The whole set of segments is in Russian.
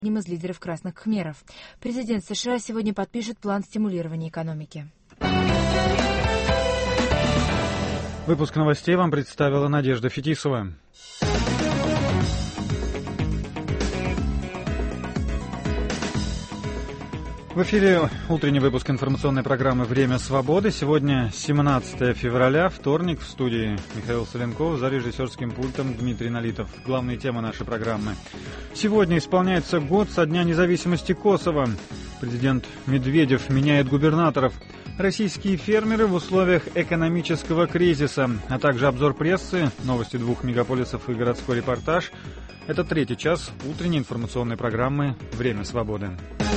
одним из лидеров красных кхмеров. Президент США сегодня подпишет план стимулирования экономики. Выпуск новостей вам представила Надежда Фетисова. В эфире утренний выпуск информационной программы «Время свободы». Сегодня 17 февраля, вторник. В студии Михаил Соленков, за режиссерским пультом Дмитрий Налитов. Главные темы нашей программы. Сегодня исполняется год со дня независимости Косово. Президент Медведев меняет губернаторов. Российские фермеры в условиях экономического кризиса, а также обзор прессы, новости двух мегаполисов и городской репортаж. Это третий час утренней информационной программы «Время свободы».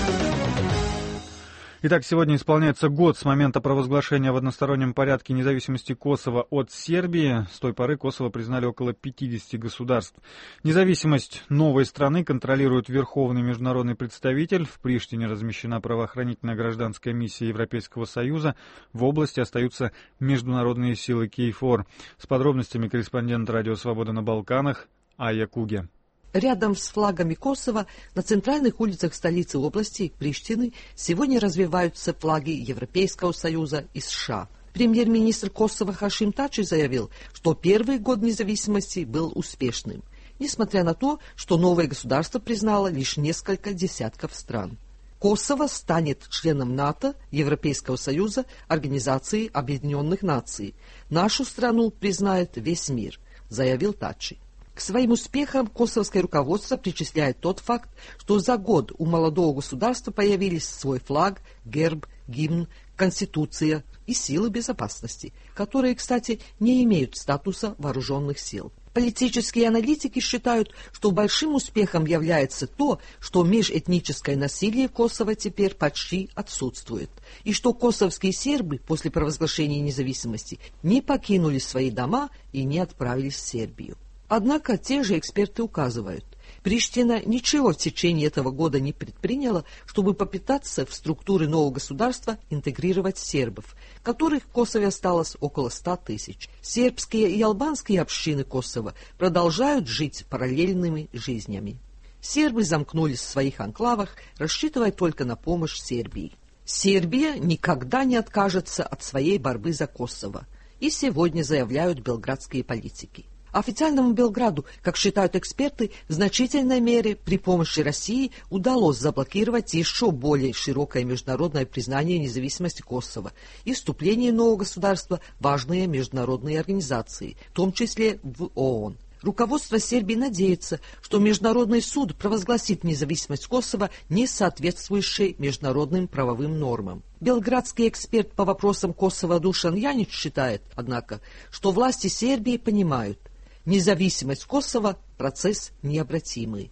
Итак, сегодня исполняется год с момента провозглашения в одностороннем порядке независимости Косово от Сербии. С той поры Косово признали около 50 государств. Независимость новой страны контролирует верховный международный представитель. В Приштине размещена правоохранительная гражданская миссия Европейского Союза. В области остаются международные силы КФОР. С подробностями корреспондент Радио Свобода на Балканах Айя Куге. Рядом с флагами Косово на центральных улицах столицы области Приштины сегодня развиваются флаги Европейского Союза и США. Премьер-министр Косово Хашим Тачи заявил, что первый год независимости был успешным, несмотря на то, что новое государство признало лишь несколько десятков стран. Косово станет членом НАТО, Европейского Союза, Организации Объединенных Наций. Нашу страну признает весь мир, заявил Тачи. К своим успехам косовское руководство причисляет тот факт, что за год у молодого государства появились свой флаг, герб, гимн, конституция и силы безопасности, которые, кстати, не имеют статуса вооруженных сил. Политические аналитики считают, что большим успехом является то, что межэтническое насилие в Косово теперь почти отсутствует, и что косовские сербы после провозглашения независимости не покинули свои дома и не отправились в Сербию. Однако те же эксперты указывают, Приштина ничего в течение этого года не предприняла, чтобы попытаться в структуры нового государства интегрировать сербов, которых в Косове осталось около 100 тысяч. Сербские и албанские общины Косово продолжают жить параллельными жизнями. Сербы замкнулись в своих анклавах, рассчитывая только на помощь Сербии. Сербия никогда не откажется от своей борьбы за Косово, и сегодня заявляют белградские политики. Официальному Белграду, как считают эксперты, в значительной мере при помощи России удалось заблокировать еще более широкое международное признание независимости Косово и вступление нового государства в важные международные организации, в том числе в ООН. Руководство Сербии надеется, что Международный суд провозгласит независимость Косово, не соответствующей международным правовым нормам. Белградский эксперт по вопросам Косово Душан Янич считает, однако, что власти Сербии понимают, независимость Косово – процесс необратимый.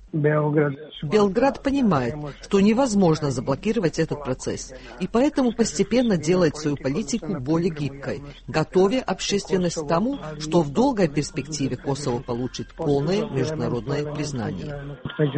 Белград понимает, что невозможно заблокировать этот процесс, и поэтому постепенно делает свою политику более гибкой, готовя общественность к тому, что в долгой перспективе Косово получит полное международное признание.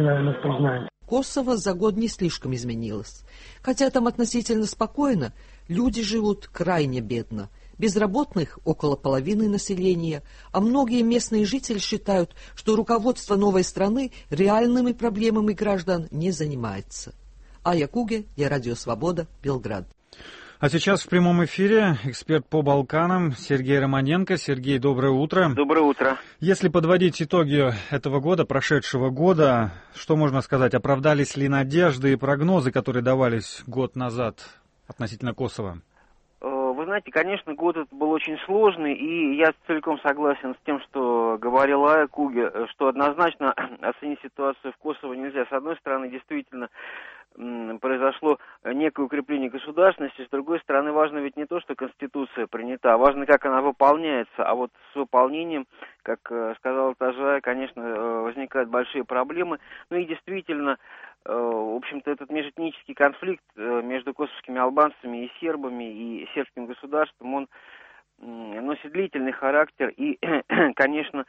Косово за год не слишком изменилось. Хотя там относительно спокойно, люди живут крайне бедно. Безработных около половины населения, а многие местные жители считают, что руководство новой страны реальными проблемами граждан не занимается. Айя Куге, для Радио Свобода, Белград. А сейчас в прямом эфире эксперт по Балканам Сергей Романенко. Сергей, доброе утро. Доброе утро. Если подводить итоги этого года, прошедшего года, что можно сказать, оправдались ли надежды и прогнозы, которые давались год назад относительно Косово? Вы знаете, конечно, год этот был очень сложный, и я целиком согласен с тем, что говорил Айя Куге, что однозначно оценить ситуацию в Косово нельзя. С одной стороны, действительно, произошло некое укрепление государственности, с другой стороны, важно ведь не то, что Конституция принята, а важно, как она выполняется, а вот с выполнением, как сказал Тажай, конечно, возникают большие проблемы, ну и действительно, в общем-то, этот межэтнический конфликт между косовскими албанцами и сербами, и сербским государством, он носит длительный характер, и, конечно,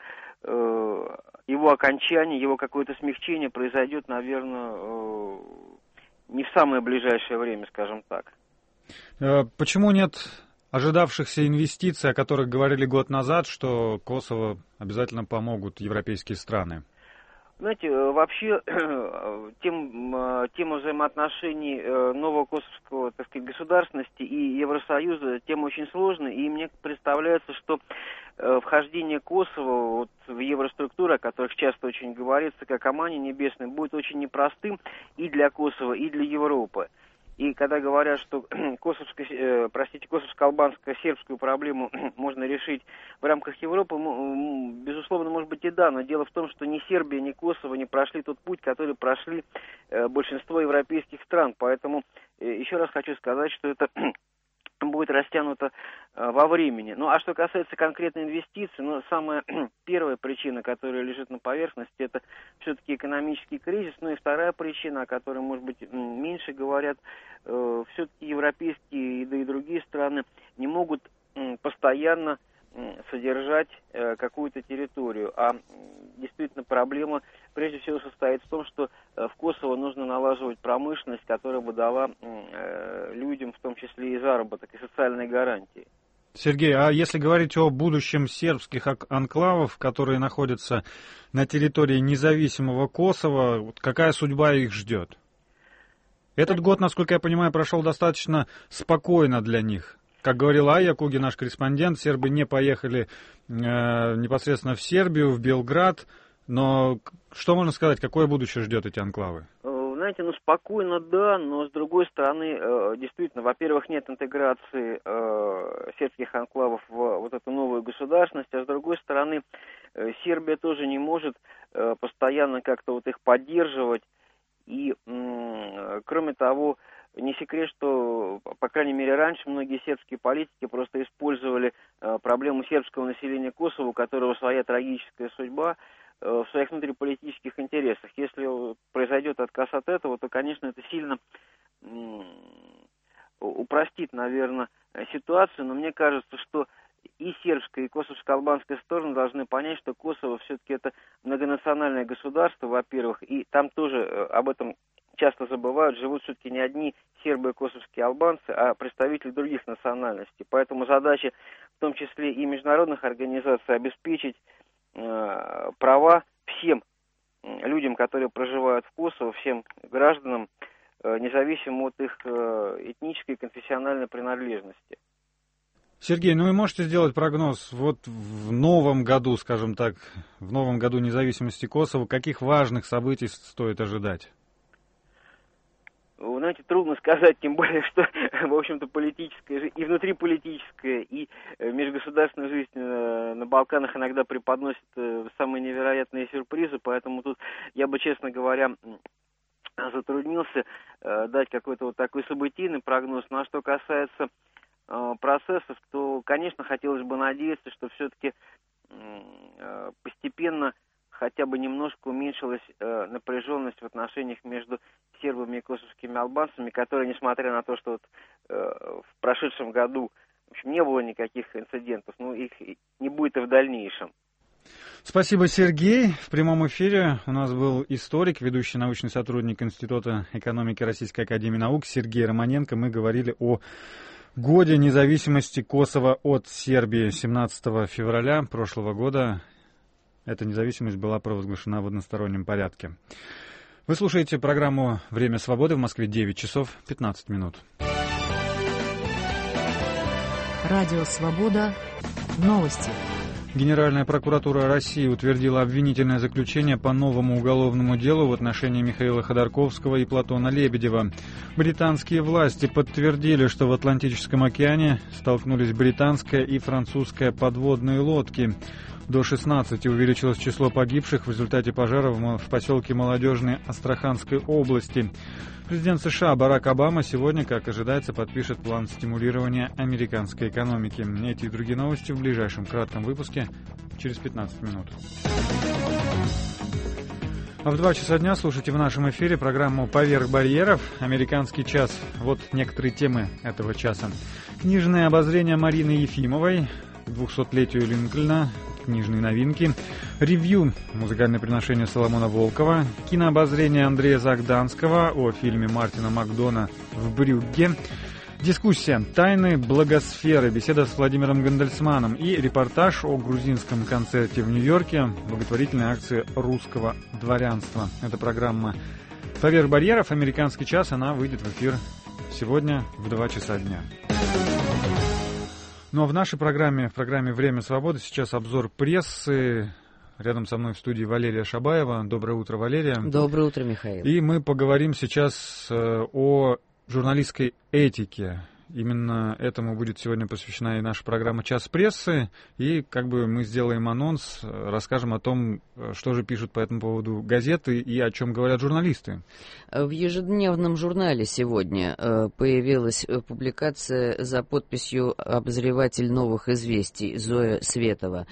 его окончание, его какое-то смягчение произойдет, наверное, не в самое ближайшее время, скажем так. Почему нет ожидавшихся инвестиций, о которых говорили год назад, что Косово обязательно помогут европейские страны? Знаете, вообще тема взаимоотношений нового косовского, так сказать, государственности и Евросоюза тема очень сложная, и мне представляется, что вхождение Косово вот в евроструктуры, о которых часто очень говорится, как о мане небесной, будет очень непростым и для Косово, и для Европы. И когда говорят, что косовско-албанско-сербскую проблему можно решить в рамках Европы, безусловно, может быть и да, но дело в том, что ни Сербия, ни Косово не прошли тот путь, который прошли большинство европейских стран. Поэтому еще раз хочу сказать, что это будет растянуто во времени. Ну, а что касается конкретной инвестиций, самая первая причина, которая лежит на поверхности, это все-таки экономический кризис. Ну и вторая причина, о которой, может быть, меньше говорят, все-таки европейские, да и другие страны не могут постоянно содержать какую-то территорию. А действительно проблема прежде всего состоит в том, что в Косово нужно налаживать промышленность, которая бы дала людям, в том числе и заработок, и социальные гарантии. Сергей, а если говорить о будущем сербских анклавов, которые находятся на территории независимого Косово, какая судьба их ждет? Этот год, насколько я понимаю, прошел достаточно спокойно для них. Как говорил Айя Куги, наш корреспондент, сербы не поехали непосредственно в Сербию, в Белград. Но что можно сказать, какое будущее ждет эти анклавы? Знаете, спокойно, да, но с другой стороны, действительно, во-первых, нет интеграции сербских анклавов в вот эту новую государственность, а с другой стороны, Сербия тоже не может постоянно как-то вот их поддерживать. И, кроме того, не секрет, что, по крайней мере, раньше многие сербские политики просто использовали проблему сербского населения Косово, у которого своя трагическая судьба, в своих внутриполитических интересах. Если произойдет отказ от этого, то, конечно, это сильно упростит, наверное, ситуацию, но мне кажется, что и сербская, и косовско-албанская стороны должны понять, что Косово все-таки это многонациональное государство, во-первых, и там тоже об этом часто забывают, живут все-таки не одни сербы и косовские албанцы, а представители других национальностей. Поэтому задача, в том числе и международных организаций, обеспечить права всем людям, которые проживают в Косово, всем гражданам, независимо от их этнической и конфессиональной принадлежности. Сергей, ну и можете сделать прогноз вот в новом году, скажем так, в новом году независимости Косово, каких важных событий стоит ожидать? Вы знаете, трудно сказать, тем более, что, в общем-то, политическая и внутриполитическая, и межгосударственная жизнь на Балканах иногда преподносит самые невероятные сюрпризы, поэтому тут я бы, честно говоря, затруднился дать какой-то вот такой событийный прогноз. Ну а что касается процессов, то, конечно, хотелось бы надеяться, что все-таки постепенно хотя бы немножко уменьшилась напряженность в отношениях между сербами и косовскими албанцами, которые, несмотря на то, что вот, в прошедшем году, в общем, не было никаких инцидентов, но их не будет и в дальнейшем. Спасибо, Сергей. В прямом эфире у нас был историк, ведущий научный сотрудник Института экономики Российской академии наук Сергей Романенко. Мы говорили о годе независимости Косово от Сербии. 17 февраля прошлого года эта независимость была провозглашена в одностороннем порядке. Вы слушаете программу «Время свободы», в Москве 9 часов 15 минут. Радио «Свобода». Новости. Генеральная прокуратура России утвердила обвинительное заключение по новому уголовному делу в отношении Михаила Ходорковского и Платона Лебедева. Британские власти подтвердили, что в Атлантическом океане столкнулись британская и французская подводные лодки. До 16 увеличилось число погибших в результате пожара в поселке Молодежный Астраханской области. Президент США Барак Обама сегодня, как ожидается, подпишет план стимулирования американской экономики. Эти и другие новости в ближайшем кратком выпуске через 15 минут. А в 2 часа дня слушайте в нашем эфире программу «Поверх барьеров. Американский час». Вот некоторые темы этого часа. Книжное обозрение Марины Ефимовой к 200-летию Линкольна, книжные новинки, ревью, музыкальное приношение Соломона Волкова, кинообозрение Андрея Загданского о фильме Мартина Макдона «В Брюгге», Дискуссия «Тайны благосферы», беседа с Владимиром Гандельсманом и репортаж о грузинском концерте в Нью-Йорке, благотворительной акции русского дворянства. Это программа «Поверх барьеров», «Американский час». Она выйдет в эфир сегодня в 2 часа дня. Ну а в нашей программе, в программе «Время свободы», сейчас обзор прессы. Рядом со мной в студии Валерия Шабаева. Доброе утро, Валерия. Доброе утро, Михаил. И мы поговорим сейчас о журналистской этике. Именно этому будет сегодня посвящена и наша программа «Час прессы». И как бы мы сделаем анонс, расскажем о том, что же пишут по этому поводу газеты и о чем говорят журналисты. В ежедневном журнале сегодня появилась публикация за подписью «Обозреватель новых известий» Зоя Светова.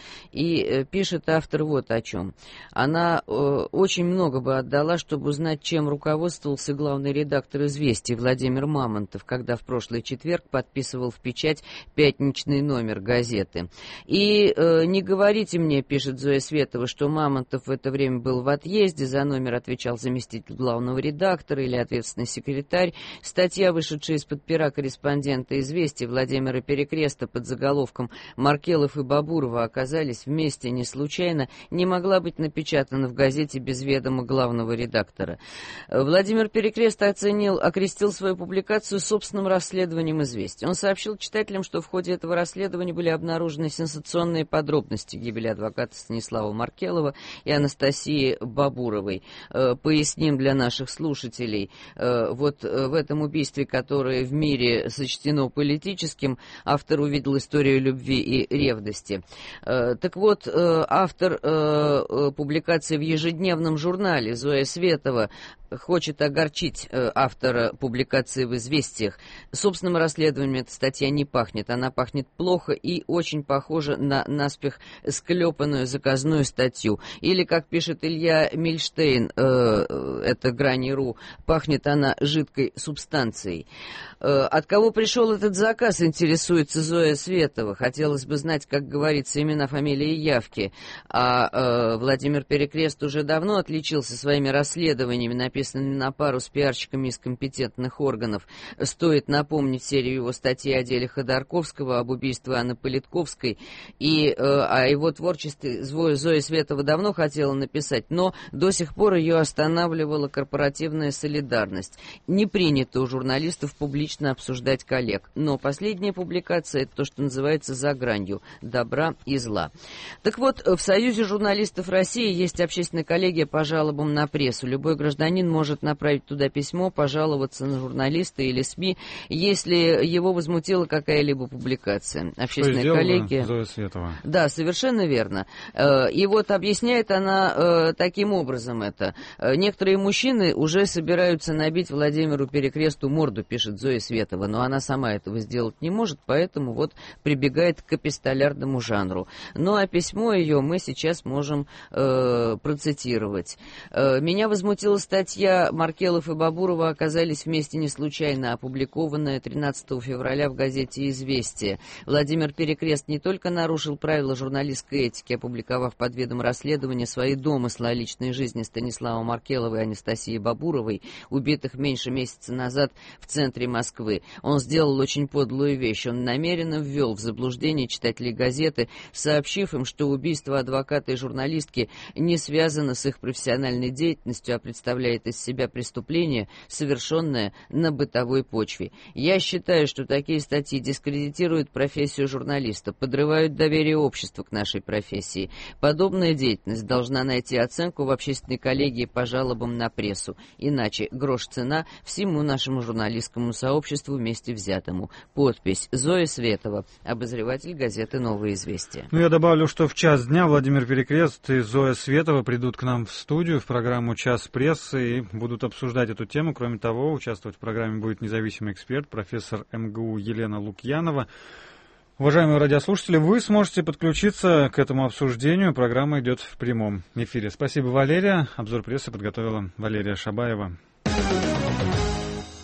И пишет автор вот о чем. Она очень много бы отдала, чтобы узнать, чем руководствовался главный редактор «Известий» Владимир Мамонтов, когда в прошлый четверг подписывал в печать пятничный номер газеты. И не говорите мне, пишет Зоя Светова, что Мамонтов в это время был в отъезде, за номер отвечал заместитель главного редактора или ответственный секретарь. Статья, вышедшая из-под пера корреспондента «Известий» Владимира Перекреста под заголовком «Маркелов и Бабурова оказались вместе не случайно», не могла быть напечатана в газете без ведома главного редактора. Владимир Перекрест окрестил свою публикацию собственным расследованием «Известий». Он сообщил читателям, что в ходе этого расследования были обнаружены сенсационные подробности гибели адвоката Станислава Маркелова и Анастасии Бабуровой. Поясним для наших слушателей. Вот в этом убийстве, которое в мире сочтено политическим, автор увидел историю любви и ревности. Так вот, автор публикации в ежедневном журнале Зоя Светова хочет огорчить автора публикации в «Известиях». Собственным расследованием эта статья не пахнет. Она пахнет плохо и очень похожа на наспех склепанную заказную статью. Или, как пишет Илья Мильштейн, это Грани.ру, пахнет она жидкой субстанцией. От кого пришел этот заказ, интересуется Зоя Светова. Хотелось бы знать, как говорится, имена, фамилии и явки. А Владимир Перекрест уже давно отличился своими расследованиями, написанными на пару с пиарщиками из компетентных органов. Стоит напомнить серию его статей о деле Ходорковского, об убийстве Анны Политковской. И о его творчестве Зоя Светова давно хотела написать, но до сих пор ее останавливала корпоративная солидарность. Не принято у журналистов публично обсуждать коллег. Но последняя публикация — это то, что называется «За гранью добра и зла». Так вот, в Союзе журналистов России есть общественная коллегия по жалобам на прессу. Любой гражданин может направить туда письмо, пожаловаться на журналиста или СМИ, если его возмутила какая-либо публикация. Общественная коллегия... Зоя Светова. Да, совершенно верно. И вот объясняет она таким образом это. Некоторые мужчины уже собираются набить Владимиру Перекресту морду, пишет Зоя Светова, но она сама этого сделать не может, поэтому вот прибегает к эпистолярному жанру. Ну а письмо ее мы сейчас можем процитировать. «Меня возмутила статья «Маркелов и Бабурова оказались вместе не случайно», опубликованная 13 февраля в газете «Известия». Владимир Перекрест не только нарушил правила журналистской этики, опубликовав под видом расследования свои домыслы о личной жизни Станислава Маркелова и Анастасии Бабуровой, убитых меньше месяца назад в центре Москвы. Он сделал очень подлую вещь. Он намеренно ввел в заблуждение читателей газеты, сообщив им, что убийство адвоката и журналистки не связано с их профессиональной деятельностью, а представляет из себя преступление, совершенное на бытовой почве. Я считаю, что такие статьи дискредитируют профессию журналиста, подрывают доверие общества к нашей профессии. Подобная деятельность должна найти оценку в общественной коллегии по жалобам на прессу. Иначе грош цена всему нашему журналистскому сообществу вместе взятому. Подпись: Зоя Светова, обозреватель газеты «Новые известия». Ну, я добавлю, что в час дня Владимир Перекрест и Зоя Светова придут к нам в студию в программу «Час прессы» и будут обсуждать эту тему. Кроме того, участвовать в программе будет независимый эксперт, профессор МГУ Елена Лукьянова. Уважаемые радиослушатели, вы сможете подключиться к этому обсуждению. Программа идет в прямом эфире. Спасибо, Валерия. Обзор прессы подготовила Валерия Шабаева.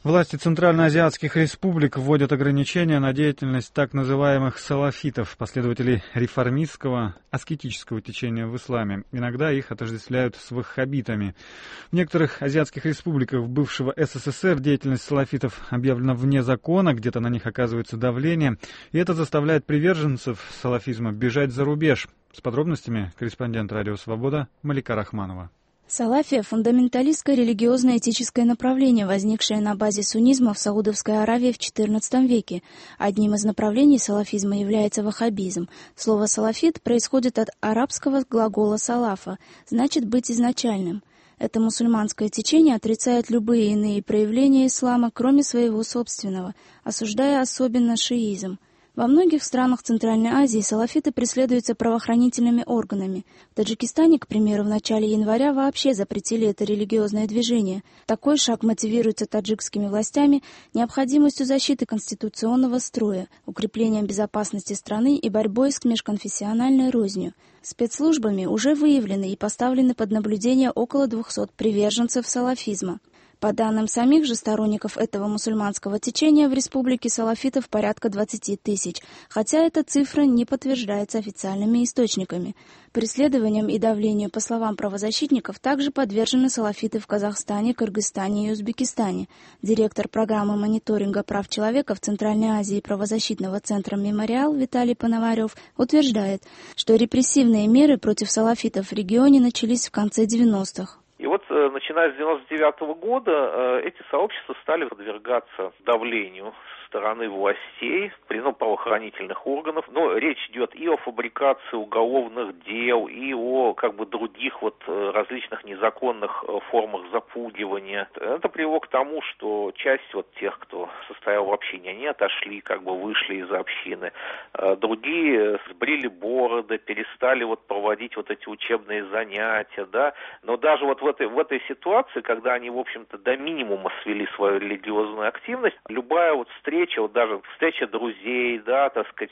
Власти центральноазиатских республик вводят ограничения на деятельность так называемых салафитов, последователей реформистского аскетического течения в исламе. Иногда их отождествляют с ваххабитами. В некоторых азиатских республиках бывшего СССР деятельность салафитов объявлена вне закона, где-то на них оказывается давление, и это заставляет приверженцев салафизма бежать за рубеж. С подробностями корреспондент «Радио Свобода» Малика Рахманова. Салафия – фундаменталистское религиозно-этическое направление, возникшее на базе суннизма в Саудовской Аравии в XIV веке. Одним из направлений салафизма является ваххабизм. Слово «салафит» происходит от арабского глагола «салафа», значит «быть изначальным». Это мусульманское течение отрицает любые иные проявления ислама, кроме своего собственного, осуждая особенно шиизм. Во многих странах Центральной Азии салафиты преследуются правоохранительными органами. В Таджикистане, к примеру, в начале января вообще запретили это религиозное движение. Такой шаг мотивируется таджикскими властями необходимостью защиты конституционного строя, укреплением безопасности страны и борьбой с межконфессиональной рознью. Спецслужбами уже выявлены и поставлены под наблюдение около 200 приверженцев салафизма. По данным самих же сторонников этого мусульманского течения, в республике салафитов порядка 20 тысяч, хотя эта цифра не подтверждается официальными источниками. Преследованиям и давлению, по словам правозащитников, также подвержены салафиты в Казахстане, Кыргызстане и Узбекистане. Директор программы мониторинга прав человека в Центральной Азии правозащитного центра «Мемориал» Виталий Пономарев утверждает, что репрессивные меры против салафитов в регионе начались в конце 90-х. И вот, начиная с 99-го года, эти сообщества стали подвергаться давлению со стороны властей, правоохранительных органов. Но речь идет и о фабрикации уголовных дел, и о других различных незаконных формах запугивания. Это привело к тому, что часть тех, кто состоял в общине, они отошли, вышли из общины. Другие сбрили бороды, перестали проводить эти учебные занятия, да. Но даже в этой ситуации, когда они, в общем-то, до минимума свели свою религиозную активность, любая встреча, даже встреча друзей, да,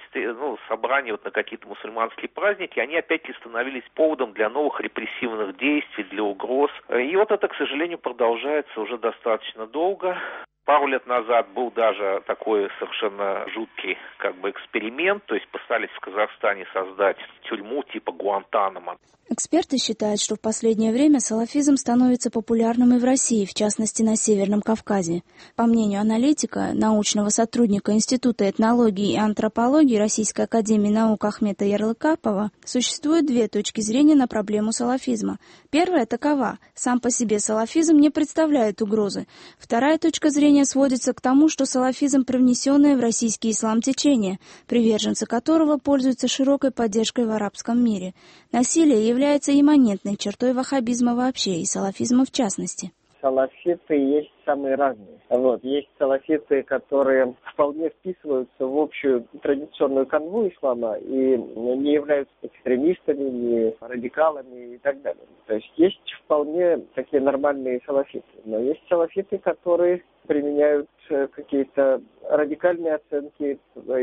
собрания на какие-то мусульманские праздники, они опять-таки становились поводом для новых репрессивных действий, для угроз. И это, к сожалению, продолжается уже достаточно долго. Пару лет назад был даже такой совершенно жуткий эксперимент, то есть пытались в Казахстане создать тюрьму типа Гуантанамо. Эксперты считают, что в последнее время салафизм становится популярным и в России, в частности на Северном Кавказе. По мнению аналитика, научного сотрудника Института этнологии и антропологии Российской академии наук Ахмета Ярлыкапова, существует две точки зрения на проблему салафизма. Первая такова: сам по себе салафизм не представляет угрозы. Вторая точка зрения сводится к тому, что салафизм привнесенное в российский ислам течение, приверженцы которого пользуются широкой поддержкой в арабском мире. Насилие является имманентной чертой ваххабизма вообще и салафизма в частности. Салафиты есть самые разные. Есть салафиты, которые вполне вписываются в общую традиционную канву ислама и не являются экстремистами, не радикалами и так далее. То есть вполне такие нормальные салафиты. Но есть салафиты, которые применяют какие-то радикальные оценки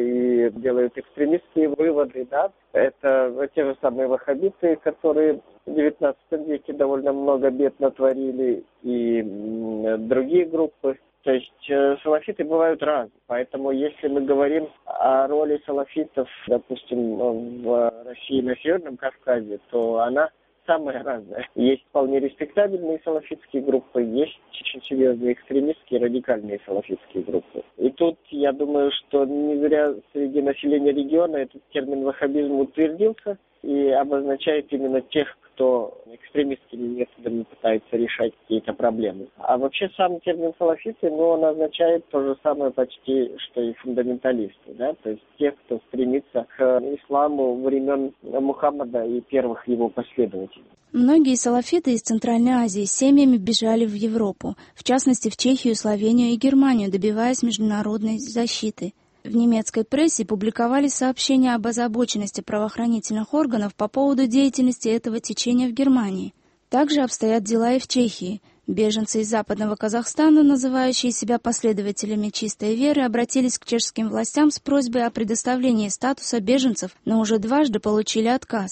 и делают экстремистские выводы, да. Это те же самые ваххабиты, которые в XIX веке довольно много бед натворили, и другие группы. То есть салафиты бывают разные. Поэтому если мы говорим о роли салафитов, допустим, в России на Северном Кавказе, то она самая разная. Есть вполне респектабельные салафитские группы, есть очень серьезные экстремистские, радикальные салафитские группы. И тут, я думаю, что не зря среди населения региона этот термин ваххабизм утвердился и обозначает именно тех, кто экстремистскими методами пытается решать какие-то проблемы. А вообще сам термин салафиты, он означает то же самое почти, что и фундаменталисты, да, то есть тех, кто стремится к исламу времен Мухаммада и первых его последователей. Многие салафиты из Центральной Азии с семьями бежали в Европу, в частности в Чехию, Словению и Германию, добиваясь международной защиты. В немецкой прессе публиковались сообщения об озабоченности правоохранительных органов по поводу деятельности этого течения в Германии. Также обстоят дела и в Чехии. Беженцы из Западного Казахстана, называющие себя последователями чистой веры, обратились к чешским властям с просьбой о предоставлении статуса беженцев, но уже дважды получили отказ.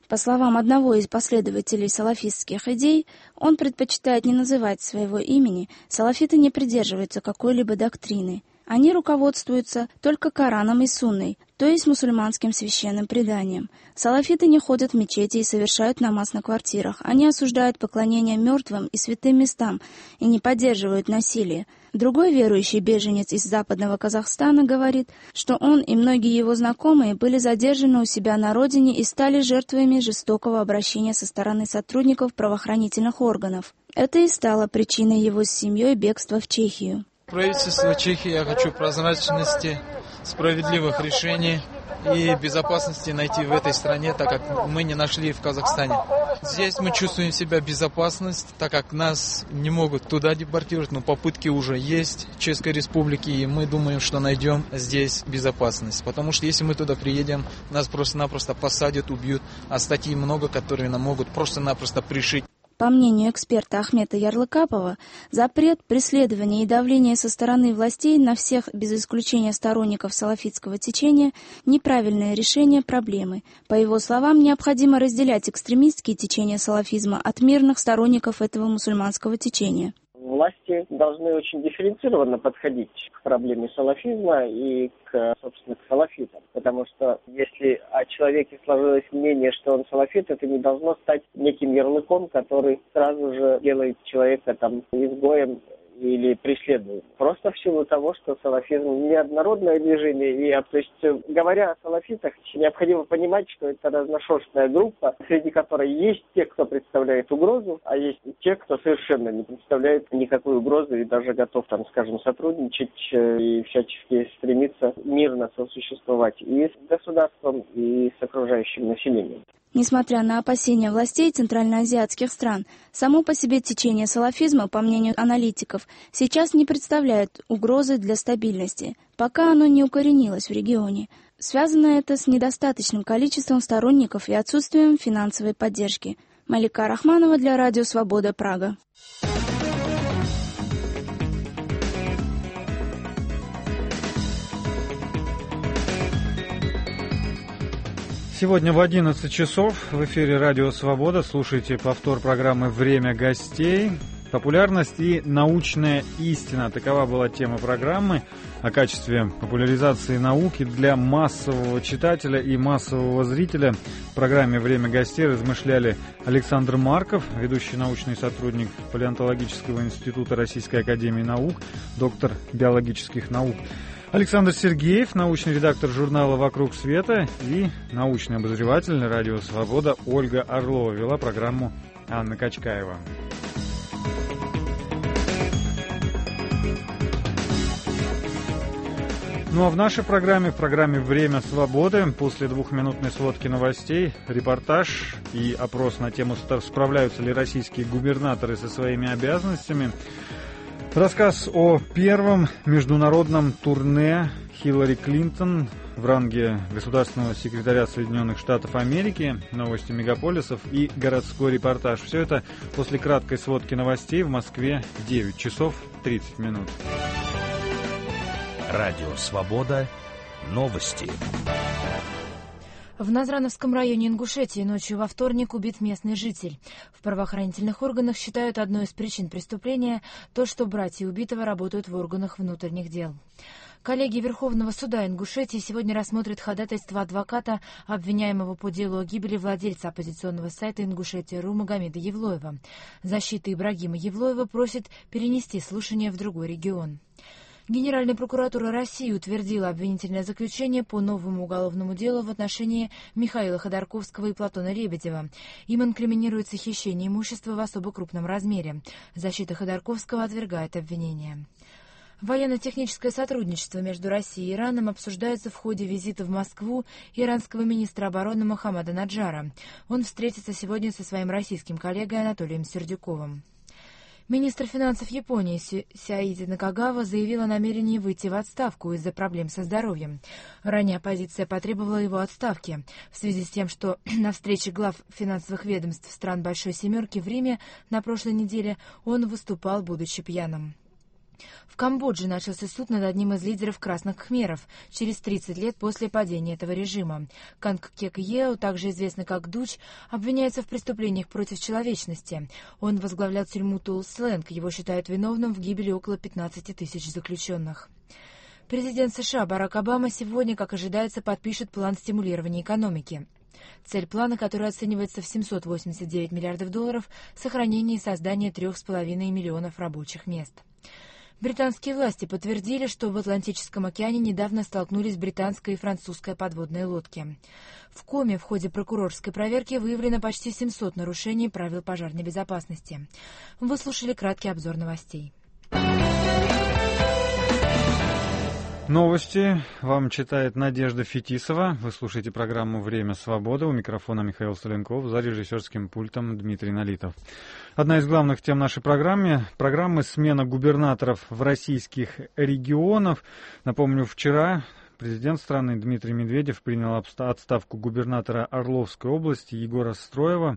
По словам одного из последователей салафистских идей, он предпочитает не называть своего имени, салафиты не придерживаются какой-либо доктрины. Они руководствуются только Кораном и Сунной, то есть мусульманским священным преданием. Салафиты не ходят в мечети и совершают намаз на квартирах. Они осуждают поклонение мертвым и святым местам и не поддерживают насилие. Другой верующий беженец из западного Казахстана говорит, что он и многие его знакомые были задержаны у себя на родине и стали жертвами жестокого обращения со стороны сотрудников правоохранительных органов. Это и стало причиной его с семьей бегства в Чехию. Правительство Чехии я хочу прозрачности, справедливых решений и безопасности найти в этой стране, так как мы не нашли в Казахстане. Здесь мы чувствуем себя в безопасности, так как нас не могут туда депортировать, но попытки уже есть в Чешской Республике, и мы думаем, что найдем здесь безопасность. Потому что если мы туда приедем, нас просто-напросто посадят, убьют, а статей много, которые нам могут просто-напросто пришить. По мнению эксперта Ахмета Ярлыкапова, запрет, преследование и давление со стороны властей на всех, без исключения сторонников салафитского течения, неправильное решение проблемы. По его словам, необходимо разделять экстремистские течения салафизма от мирных сторонников этого мусульманского течения. Власти должны очень дифференцированно подходить к проблеме салафизма и собственно, к салафитам. Потому что если о человеке сложилось мнение, что он салафит, это не должно стать неким ярлыком, который сразу же делает человека изгоем или преследуем. Просто в силу того, что салафизм неоднородное движение. То есть, говоря о салафитах, необходимо понимать, что это разношерстная группа, среди которой есть те, кто представляет угрозу, а есть те, кто совершенно не представляет никакой угрозы и даже готов, сотрудничать и всячески стремиться мирно сосуществовать и с государством, и с окружающим населением. Несмотря на опасения властей центральноазиатских стран, само по себе течение салафизма, по мнению аналитиков, сейчас не представляет угрозы для стабильности, пока оно не укоренилось в регионе. Связано это с недостаточным количеством сторонников и отсутствием финансовой поддержки. Малика Рахманова для Радио Свобода, Прага. Сегодня в 11 часов в эфире Радио Свобода слушайте повтор программы «Время гостей». Популярность и научная истина. Такова была тема программы. О качестве популяризации науки для массового читателя и массового зрителя в программе «Время гостей» размышляли Александр Марков, ведущий научный сотрудник Палеонтологического института Российской академии наук, доктор биологических наук, Александр Сергеев, научный редактор журнала «Вокруг света», и научный обозреватель Радио Свобода Ольга Орлова. Вела программу Анна Качкаева. Ну а в нашей программе, «Время свободы», после двухминутной сводки новостей, репортаж и опрос на тему «Справляются ли российские губернаторы со своими обязанностями?», рассказ о первом международном турне Хиллари Клинтон в ранге государственного секретаря Соединенных Штатов Америки, новости мегаполисов и городской репортаж. Все это после краткой сводки новостей в Москве 9 часов 30 минут. Радио «Свобода». Новости. В Назрановском районе Ингушетии ночью во вторник убит местный житель. В правоохранительных органах считают одной из причин преступления то, что братья убитого работают в органах внутренних дел. Коллегия Верховного суда Ингушетии сегодня рассмотрят ходатайство адвоката, обвиняемого по делу о гибели владельца оппозиционного сайта Ингушетия.ру Магомеда Евлоева. Защита Ибрагима Евлоева просит перенести слушание в другой регион. Генеральная прокуратура России утвердила обвинительное заключение по новому уголовному делу в отношении Михаила Ходорковского и Платона Лебедева. Им инкриминируется хищение имущества в особо крупном размере. Защита Ходорковского отвергает обвинение. Военно-техническое сотрудничество между Россией и Ираном обсуждается в ходе визита в Москву иранского министра обороны Мохаммада Наджара. Он встретится сегодня со своим российским коллегой Анатолием Сердюковым. Министр финансов Японии Сяизи Накагава заявил о намерении выйти в отставку из-за проблем со здоровьем. Ранее оппозиция потребовала его отставки в связи с тем, что на встрече глав финансовых ведомств стран Большой Семерки в Риме на прошлой неделе он выступал, будучи пьяным. В Камбодже начался суд над одним из лидеров Красных Кхмеров через 30 лет после падения этого режима. Канг Кек Ео, также известный как Дуч, обвиняется в преступлениях против человечности. Он возглавлял тюрьму Тулл-Сленг, его считают виновным в гибели около 15 тысяч заключенных. Президент США Барак Обама сегодня, как ожидается, подпишет план стимулирования экономики. Цель плана, который оценивается в $789 миллиардов, сохранение и создание 3,5 миллионов рабочих мест. Британские власти подтвердили, что в Атлантическом океане недавно столкнулись британская и французская подводные лодки. В Коме в ходе прокурорской проверки выявлено почти 700 нарушений правил пожарной безопасности. Вы слушали краткий обзор новостей. Новости вам читает Надежда Фетисова. Вы слушаете программу «Время свободы». У микрофона Михаил Соленков, за режиссерским пультом Дмитрий Налитов. Одна из главных тем нашей программы – смена губернаторов в российских регионах. Напомню, вчера президент страны Дмитрий Медведев принял отставку губернатора Орловской области Егора Строева.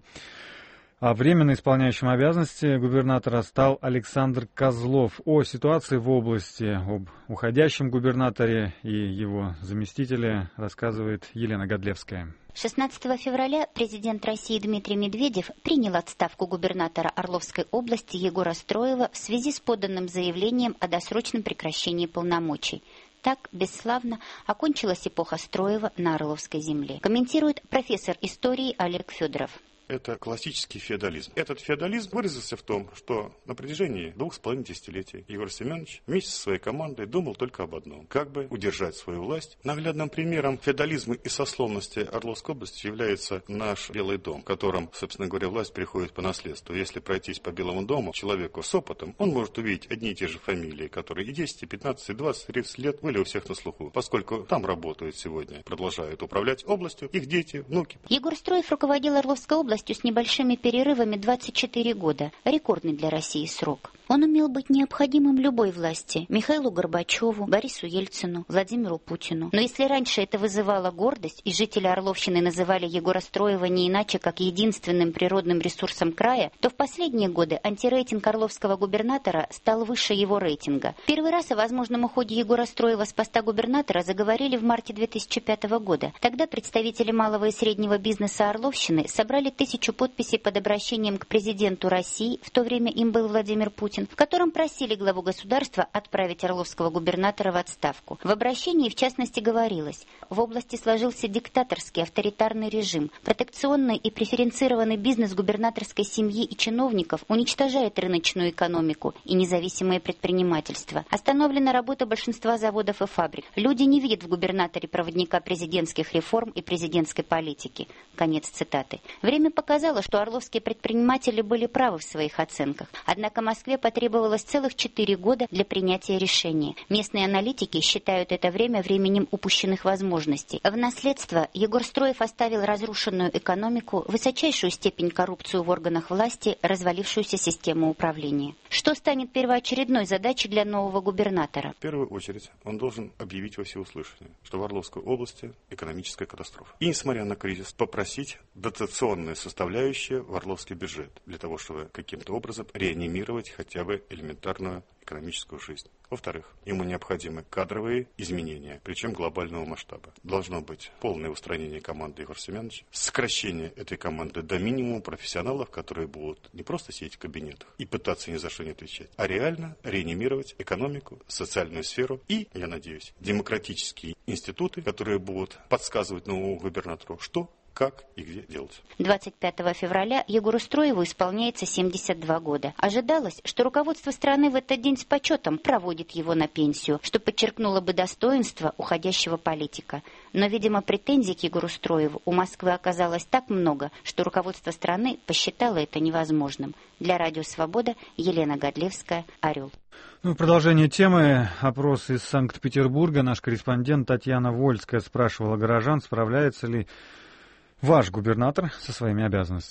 А временно исполняющим обязанности губернатора стал Александр Козлов. О ситуации в области, об уходящем губернаторе и его заместителе рассказывает Елена Годлевская. 16 февраля президент России Дмитрий Медведев принял отставку губернатора Орловской области Егора Строева в связи с поданным заявлением о досрочном прекращении полномочий. Так бесславно окончилась эпоха Строева на Орловской земле, комментирует профессор истории Олег Федоров. Это классический феодализм. Этот феодализм выразился в том, что на протяжении 2,5 десятилетий Егор Семенович вместе со своей командой думал только об одном – как бы удержать свою власть. Наглядным примером феодализма и сословности Орловской области является наш Белый дом, в котором, собственно говоря, власть приходит по наследству. Если пройтись по Белому дому человеку с опытом, он может увидеть одни и те же фамилии, которые и 10, и 15, и 20, и 30 лет были у всех на слуху, поскольку там работают сегодня, продолжают управлять областью их дети, внуки. Егор Строев руководил Орловской областью с небольшими перерывами 24 года. Рекордный для России срок. Он умел быть необходимым любой власти. Михаилу Горбачеву, Борису Ельцину, Владимиру Путину. Но если раньше это вызывало гордость, и жители Орловщины называли Егора Строева не иначе, как единственным природным ресурсом края, то в последние годы антирейтинг орловского губернатора стал выше его рейтинга. Первый раз о возможном уходе Егора Строева с поста губернатора заговорили в марте 2005 года. Тогда представители малого и среднего бизнеса Орловщины собрали 1000 подписей под обращением к президенту России, в то время им был Владимир Путин, в котором просили главу государства отправить орловского губернатора в отставку. В обращении, в частности, говорилось: в области сложился диктаторский авторитарный режим, протекционный и преференцированный бизнес губернаторской семьи и чиновников уничтожает рыночную экономику и независимое предпринимательство. Остановлена работа большинства заводов и фабрик. Люди не видят в губернаторе проводника президентских реформ и президентской политики. Конец цитаты. Время показало, что орловские предприниматели были правы в своих оценках. Однако Москве потребовалось целых 4 года для принятия решения. Местные аналитики считают это время временем упущенных возможностей. В наследство Егор Строев оставил разрушенную экономику, высочайшую степень коррупции в органах власти, развалившуюся систему управления. Что станет первоочередной задачей для нового губернатора? В первую очередь он должен объявить во всеуслышание, что в Орловской области экономическая катастрофа. И, несмотря на кризис, попросить дотационные составляющие в Орловский бюджет для того, чтобы каким-то образом реанимировать хотя бы элементарную экономическую жизнь. Во-вторых, ему необходимы кадровые изменения, причем глобального масштаба. Должно быть полное устранение команды Егора Семеновича, сокращение этой команды до минимума профессионалов, которые будут не просто сидеть в кабинетах и пытаться ни за что не отвечать, а реально реанимировать экономику, социальную сферу и, я надеюсь, демократические институты, которые будут подсказывать новому губернатору, что, как и где делать. 25 февраля Егору Строеву исполняется 72 года. Ожидалось, что руководство страны в этот день с почетом проводит его на пенсию, что подчеркнуло бы достоинство уходящего политика. Но, видимо, претензий к Егору Строеву у Москвы оказалось так много, что руководство страны посчитало это невозможным. Для Радио Свобода Елена Годлевская, Орел. В продолжение темы, опрос из Санкт-Петербурга. Наш корреспондент Татьяна Вольская спрашивала горожан, справляется ли ваш губернатор со своими обязанностями.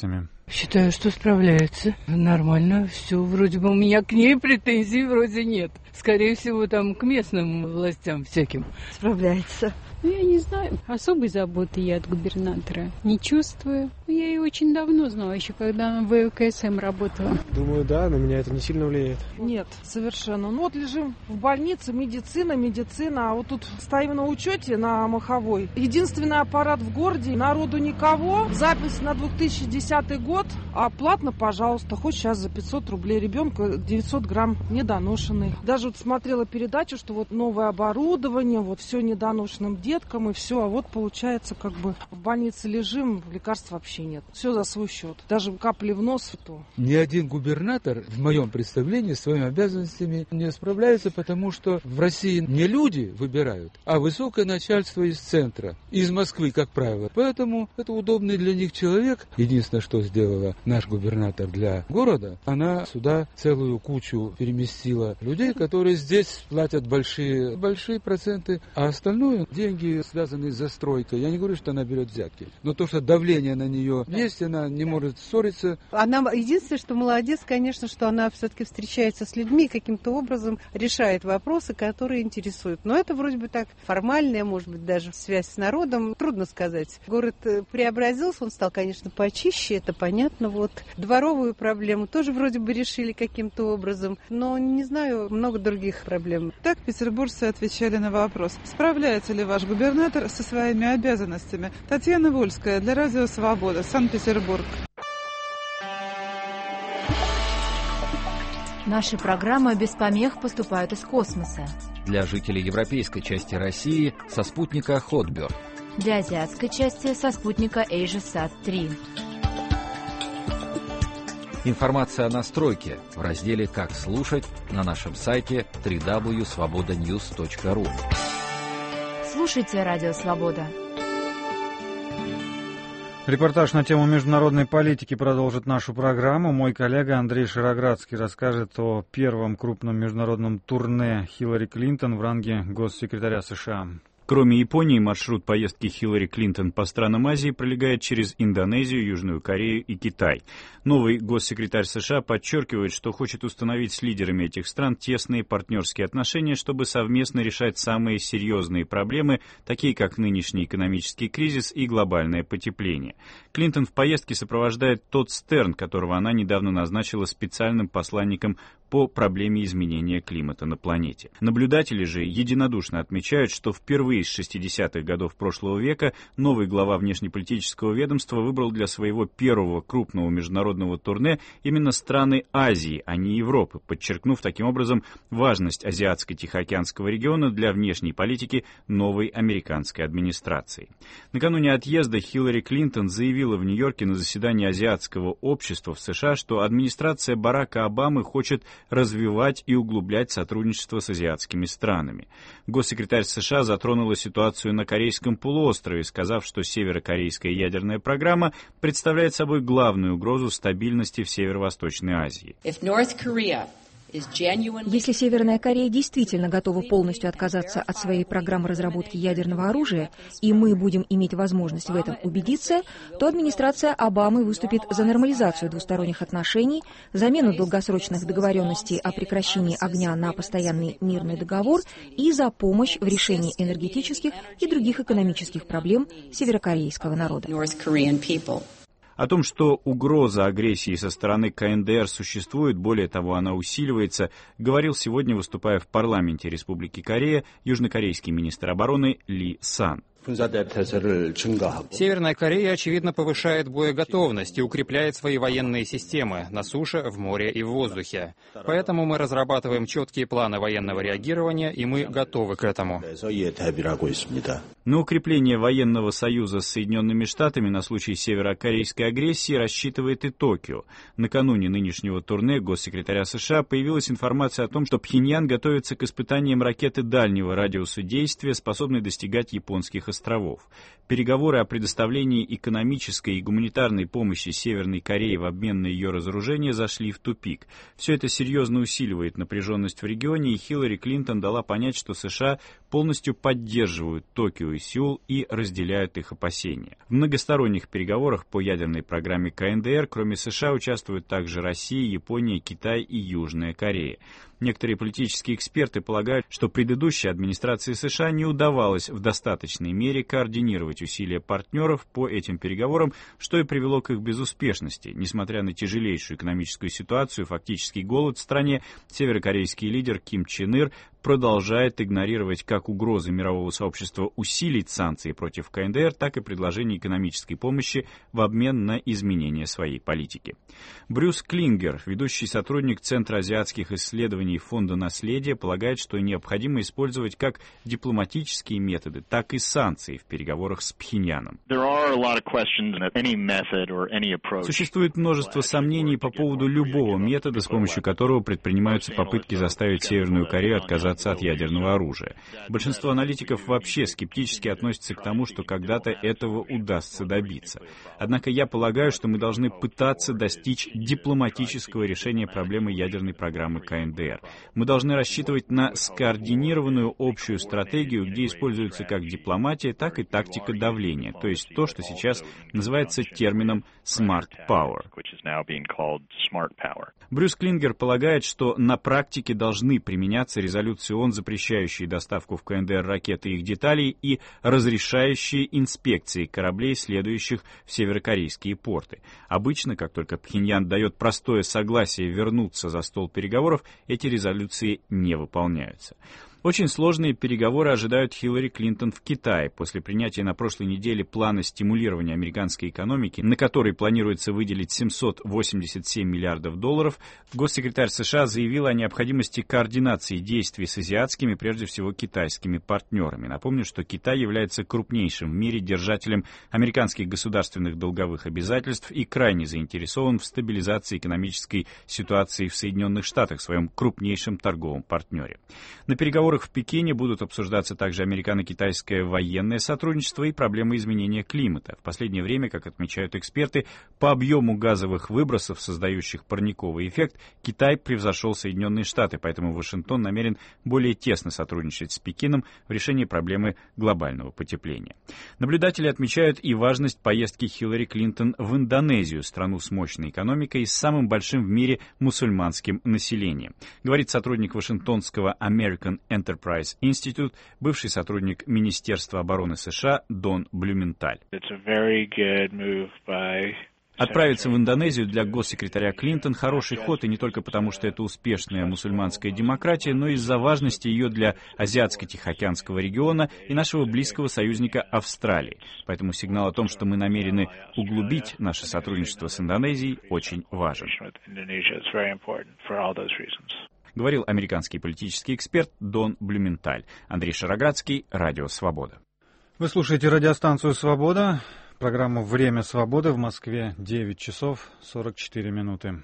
Считаю, что справляется. Нормально, все. Вроде бы у меня к ней претензий вроде нет. Скорее всего, там к местным властям всяким. Справляется. Я не знаю. Особой заботы я от губернатора не чувствую. Я ее очень давно знала, еще когда она в ВКСМ работала. Думаю, да, на меня это не сильно влияет. Нет, совершенно. Ну вот лежим в больнице, медицина, а вот тут стоим на учете на Маховой. Единственный аппарат в городе, народу никого, запись на 2010 год, а платно, пожалуйста, хоть сейчас за 500 рублей ребенка 900 грамм недоношенный. Даже вот смотрела передачу, что вот новое оборудование, вот все недоношенным деткам и все, а вот получается как бы в больнице лежим, лекарств вообще нет. Все за свой счет. Даже капли в нос. То. Ни один губернатор, в моем представлении, своими обязанностями не справляется, потому что в России не люди выбирают, а высокое начальство из центра, из Москвы, как правило. Поэтому это удобный для них человек. Единственное, что сделала наш губернатор для города, она сюда целую кучу переместила людей, которые здесь платят большие проценты, а остальное деньги, связанные с застройкой. Я не говорю, что она берет взятки, но то, что давление на нее есть, она не может ссориться. Она единственное, что молодец, конечно, что она все-таки встречается с людьми и каким-то образом решает вопросы, которые интересуют. Но это вроде бы так формальная, может быть, даже связь с народом. Трудно сказать. Город преобразился, он стал, конечно, почище, это понятно. Вот дворовую проблему тоже вроде бы решили каким-то образом, но не знаю, много других проблем. Так петербуржцы отвечали на вопрос, справляется ли ваш губернатор со своими обязанностями. Татьяна Вольская для Радио Свобода, Санкт-Петербург. Наши программы без помех поступают из космоса. Для жителей европейской части России со спутника Hotbird. Для азиатской части со спутника AsiaSat-3. Информация о настройке в разделе «Как слушать» на нашем сайте www.svobodanews.ru. Слушайте Радио Свобода. Репортаж на тему международной политики продолжит нашу программу. Мой коллега Андрей Широградский расскажет о первом крупном международном турне Хиллари Клинтон в ранге госсекретаря США. Кроме Японии, маршрут поездки Хиллари Клинтон по странам Азии пролегает через Индонезию, Южную Корею и Китай. Новый госсекретарь США подчеркивает, что хочет установить с лидерами этих стран тесные партнерские отношения, чтобы совместно решать самые серьезные проблемы, такие как нынешний экономический кризис и глобальное потепление. Клинтон в поездке сопровождает Тодд Стерн, которого она недавно назначила специальным посланником по проблеме изменения климата на планете. Наблюдатели же единодушно отмечают, что впервые с 60-х годов прошлого века новый глава внешнеполитического ведомства выбрал для своего первого крупного международного турне именно страны Азии, а не Европы, подчеркнув таким образом важность Азиатско-Тихоокеанского региона для внешней политики новой американской администрации. Накануне отъезда Хиллари Клинтон заявила в Нью-Йорке на заседании Азиатского общества в США, что администрация Барака Обамы хочет развивать и углублять сотрудничество с азиатскими странами. Госсекретарь США затронула ситуацию на Корейском полуострове, сказав, что северокорейская ядерная программа представляет собой главную угрозу стабильности в Северо-Восточной Азии. Если Северная Корея действительно готова полностью отказаться от своей программы разработки ядерного оружия, и мы будем иметь возможность в этом убедиться, то администрация Обамы выступит за нормализацию двусторонних отношений, замену долгосрочных договоренностей о прекращении огня на постоянный мирный договор и за помощь в решении энергетических и других экономических проблем северокорейского народа. О том, что угроза агрессии со стороны КНДР существует, более того, она усиливается, говорил сегодня, выступая в парламенте Республики Корея, южнокорейский министр обороны Ли Сан. Северная Корея, очевидно, повышает боеготовность и укрепляет свои военные системы на суше, в море и в воздухе. Поэтому мы разрабатываем четкие планы военного реагирования, и мы готовы к этому. На укрепление военного союза с Соединенными Штатами на случай северокорейской агрессии рассчитывает и Токио. Накануне нынешнего турне госсекретаря США появилась информация о том, что Пхеньян готовится к испытаниям ракеты дальнего радиуса действия, способной достигать японских островов. Переговоры о предоставлении экономической и гуманитарной помощи Северной Корее в обмен на ее разоружение зашли в тупик. Все это серьезно усиливает напряженность в регионе, и Хиллари Клинтон дала понять, что США полностью поддерживают Токио и Сеул и разделяют их опасения. В многосторонних переговорах по ядерной программе КНДР, кроме США, участвуют также Россия, Япония, Китай и Южная Корея. Некоторые политические эксперты полагают, что предыдущей администрации США не удавалось в достаточной мере координировать усилия партнеров по этим переговорам, что и привело к их безуспешности. Несмотря на тяжелейшую экономическую ситуацию, фактический голод в стране, северокорейский лидер Ким Чен Ир продолжает игнорировать как угрозы мирового сообщества усилить санкции против КНДР, так и предложение экономической помощи в обмен на изменение своей политики. Брюс Клингер, ведущий сотрудник Центра азиатских исследований Фонда наследия, полагает, что необходимо использовать как дипломатические методы, так и санкции в переговорах с Пхеньяном. Существует множество сомнений по поводу любого метода, с помощью которого предпринимаются попытки заставить Северную Корею отказаться от ядерного оружия. Большинство аналитиков вообще скептически относятся к тому, что когда-то этого удастся добиться. Однако я полагаю, что мы должны пытаться достичь дипломатического решения проблемы ядерной программы КНДР. Мы должны рассчитывать на скоординированную общую стратегию, где используется как дипломатия, так и тактика давления, то есть то, что сейчас называется термином «smart power». Брюс Клингер полагает, что на практике должны применяться резолюции ООН, запрещающие доставку в КНДР ракет и их деталей, и разрешающие инспекции кораблей, следующих в северокорейские порты. Обычно, как только Пхеньян дает простое согласие вернуться за стол переговоров, эти резолюции не выполняются. Очень сложные переговоры ожидают Хиллари Клинтон в Китае после принятия на прошлой неделе плана стимулирования американской экономики, на который планируется выделить $787 миллиардов. Госсекретарь США заявил о необходимости координации действий с азиатскими, прежде всего китайскими партнерами. Напомню, что Китай является крупнейшим в мире держателем американских государственных долговых обязательств и крайне заинтересован в стабилизации экономической ситуации в Соединенных Штатах, своем крупнейшем торговом партнере. На переговорах в Пекине будут обсуждаться также американо-китайское военное сотрудничество и проблемы изменения климата. В последнее время, как отмечают эксперты, по объему газовых выбросов, создающих парниковый эффект, Китай превзошел Соединенные Штаты, поэтому Вашингтон намерен более тесно сотрудничать с Пекином в решении проблемы глобального потепления. Наблюдатели отмечают и важность поездки Хиллари Клинтон в Индонезию, страну с мощной экономикой и с самым большим в мире мусульманским населением. Говорит сотрудник Вашингтонского American Enterprise Institute, бывший сотрудник Министерства обороны США Дон Блюменталь. Отправиться в Индонезию для госсекретаря Клинтон хороший ход, и не только потому, что это успешная мусульманская демократия, но и из-за важности ее для Азиатско-Тихоокеанского региона и нашего близкого союзника Австралии. Поэтому сигнал о том, что мы намерены углубить наше сотрудничество с Индонезией, очень важен. Говорил американский политический эксперт Дон Блюменталь. Андрей Шароградский, Радио Свобода. Вы слушаете радиостанцию «Свобода», программу «Время свободы», в Москве 9 часов 44 минуты.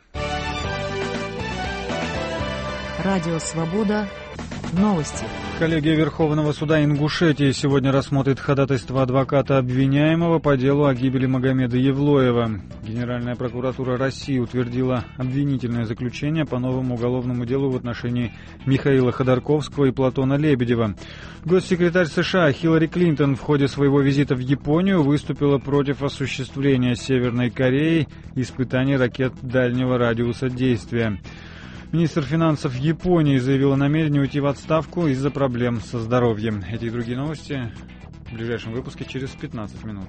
Радио «Свобода». Новости. Коллегия Верховного суда Ингушетии сегодня рассмотрит ходатайство адвоката обвиняемого по делу о гибели Магомеда Евлоева. Генеральная прокуратура России утвердила обвинительное заключение по новому уголовному делу в отношении Михаила Ходорковского и Платона Лебедева. Госсекретарь США Хиллари Клинтон в ходе своего визита в Японию выступила против осуществления Северной Кореей испытаний ракет дальнего радиуса действия. Министр финансов Японии заявил о намерении уйти в отставку из-за проблем со здоровьем. Эти и другие новости в ближайшем выпуске через 15 минут.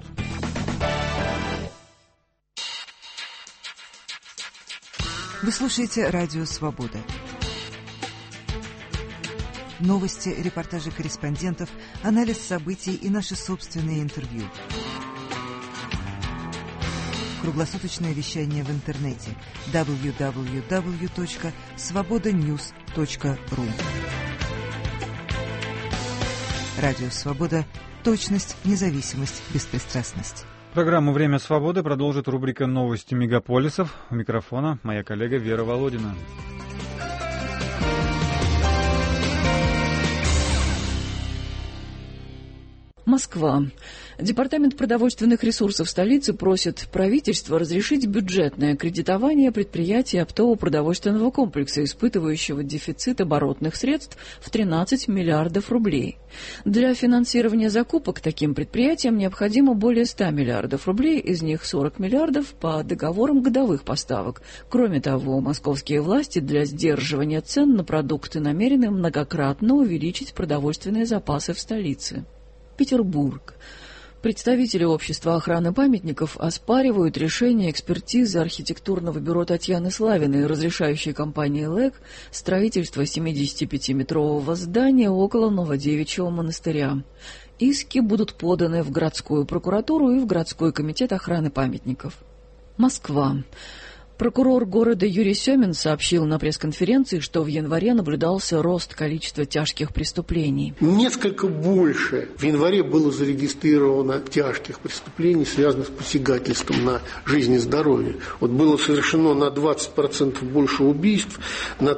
Вы слушаете Радио Свобода. Новости, репортажи корреспондентов, анализ событий и наши собственные интервью. Круглосуточное вещание в интернете www.svobodanews.ru. Радио Свобода. Точность, независимость, беспристрастность. Программу «Время свободы» продолжит рубрика «Новости мегаполисов». У микрофона моя коллега Вера Володина. Москва. Департамент продовольственных ресурсов столицы просит правительство разрешить бюджетное кредитование предприятий оптово-продовольственного комплекса, испытывающего дефицит оборотных средств в 13 миллиардов рублей. Для финансирования закупок таким предприятиям необходимо более 100 миллиардов рублей, из них 40 миллиардов по договорам годовых поставок. Кроме того, московские власти для сдерживания цен на продукты намерены многократно увеличить продовольственные запасы в столице. Петербург. Представители Общества охраны памятников оспаривают решение экспертизы архитектурного бюро Татьяны Славиной, разрешающей компании ЛЭК строительство 75-метрового здания около Новодевичьего монастыря. Иски будут поданы в городскую прокуратуру и в городской комитет охраны памятников. Москва. Прокурор города Юрий Семин сообщил на пресс-конференции, что в январе наблюдался рост количества тяжких преступлений. Несколько больше в январе было зарегистрировано тяжких преступлений, связанных с посягательством на жизнь и здоровье. Вот было совершено на 20% больше убийств, на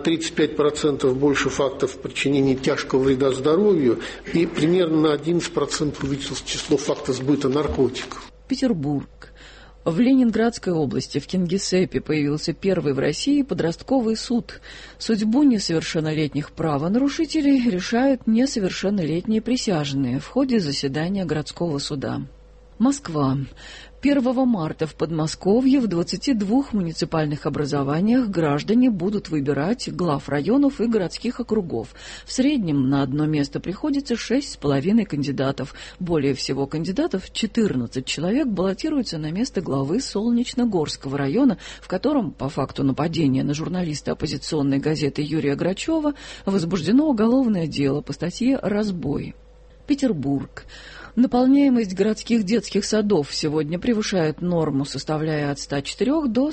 35% больше фактов причинения тяжкого вреда здоровью и примерно на 11% увеличилось число фактов сбыта наркотиков. Петербург. В Ленинградской области, в Кингисеппе, появился первый в России подростковый суд. Судьбу несовершеннолетних правонарушителей решают несовершеннолетние присяжные в ходе заседания городского суда. Москва. 1 марта в Подмосковье в 22 муниципальных образованиях граждане будут выбирать глав районов и городских округов. В среднем на одно место приходится 6,5 кандидатов. Более всего кандидатов, 14 человек, баллотируются на место главы Солнечногорского района, в котором, по факту нападения на журналиста оппозиционной газеты Юрия Грачева, возбуждено уголовное дело по статье «Разбой». Петербург. Наполняемость городских детских садов сегодня превышает норму, составляя от 104 до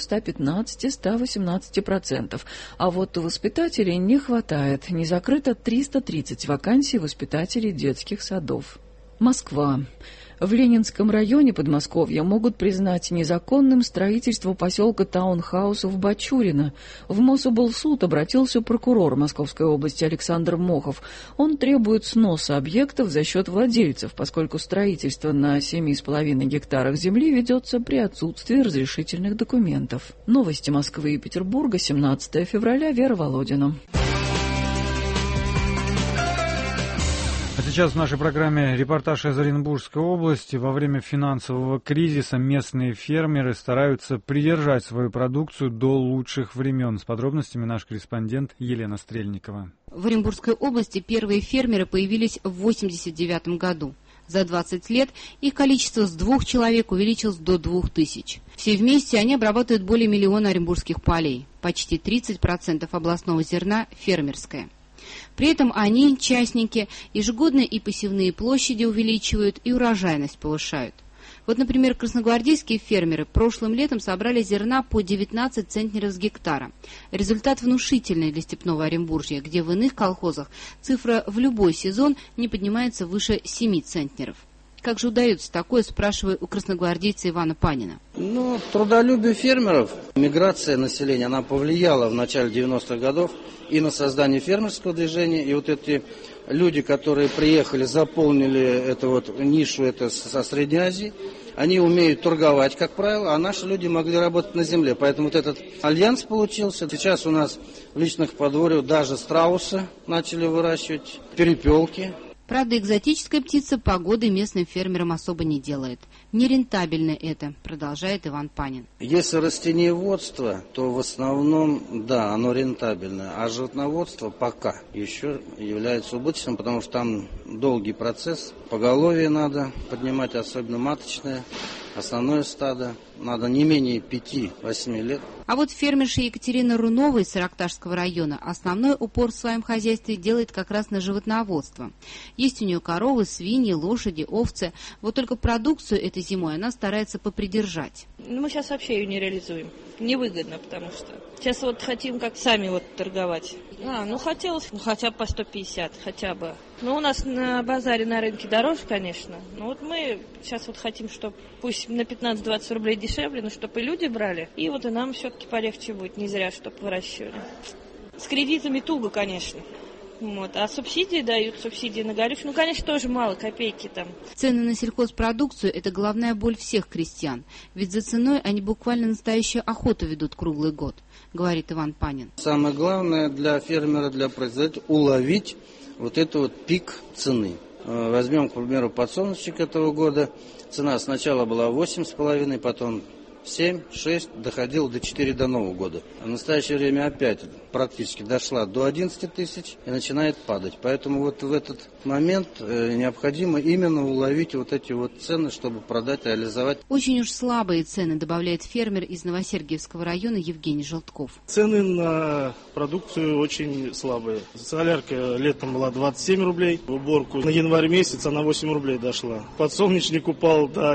115-118%. А вот воспитателей не хватает. Не закрыто 330 вакансий воспитателей детских садов. Москва. В Ленинском районе Подмосковья могут признать незаконным строительство поселка таунхаусов Бачурино. В Мособлсуд обратился прокурор Московской области Александр Мохов. Он требует сноса объектов за счет владельцев, поскольку строительство на 7,5 гектарах земли ведется при отсутствии разрешительных документов. Новости Москвы и Петербурга, 17 февраля, Вера Володина. А сейчас в нашей программе репортаж из Оренбургской области. Во время финансового кризиса местные фермеры стараются придержать свою продукцию до лучших времен. С подробностями наш корреспондент Елена Стрельникова. В Оренбургской области первые фермеры появились в 1989 году. За 20 лет их количество с 2 человек увеличилось до 2000. Все вместе они обрабатывают более 1 миллиона оренбургских полей. Почти 30% областного зерна фермерское. При этом они, частники, ежегодно и посевные площади увеличивают, и урожайность повышают. Вот, например, красногвардейские фермеры прошлым летом собрали зерна по 19 центнеров с гектара. Результат внушительный для степного Оренбуржья, где в иных колхозах цифра в любой сезон не поднимается выше 7 центнеров. Как же удается такое, спрашиваю у красногвардейца Ивана Панина. Трудолюбие фермеров, миграция населения, она повлияла в начале 90-х годов и на создание фермерского движения. И вот эти люди, которые приехали, заполнили эту нишу со Средней Азии, они умеют торговать, как правило, а наши люди могли работать на земле. Поэтому вот этот альянс получился. Сейчас у нас в личных подворьях даже страусы начали выращивать, перепелки. Правда, экзотическая птица погоды местным фермерам особо не делает. Нерентабельно это, продолжает Иван Панин. Если растениеводство, то в основном, да, оно рентабельное. А животноводство пока еще является убыточным, потому что там долгий процесс. Поголовье надо поднимать, особенно маточное. Основное стадо надо не менее 5-8 лет. А вот фермерша Екатерина Рунова из Саракташского района основной упор в своем хозяйстве делает как раз на животноводство. Есть у нее коровы, свиньи, лошади, овцы. Вот только продукцию этой зимой она старается попридержать. Мы сейчас вообще ее не реализуем. Невыгодно, потому что сейчас хотим как сами торговать. Хотелось хотя бы по 150, хотя бы. У нас на базаре, на рынке дороже, конечно. Но мы сейчас хотим, чтобы пусть на 15-20 рублей дешевле, но чтобы и люди брали. И и нам все-таки полегче будет, не зря, чтобы выращивали. С кредитами туго, конечно. Вот. А субсидии дают, субсидии на горючее. Ну, конечно, тоже мало, копейки там. Цены на сельхозпродукцию – это головная боль всех крестьян. Ведь за ценой они буквально настоящую охоту ведут круглый год, говорит Иван Панин. Самое главное для фермера, для производителя – уловить вот этот вот пик цены. Возьмем, к примеру, подсолнечник этого года. Цена сначала была 8,5, потом 7, 6, доходила до 4 до Нового года. А в настоящее время опять практически дошла до 11 тысяч и начинает падать. Поэтому вот в этот момент необходимо именно уловить вот эти вот цены, чтобы продать, реализовать. Очень уж слабые цены, добавляет фермер из Новосергиевского района Евгений Желтков. Цены на продукцию очень слабые. Солярка летом была 27 рублей, в уборку на январь месяц она 8 рублей дошла. Подсолнечник упал до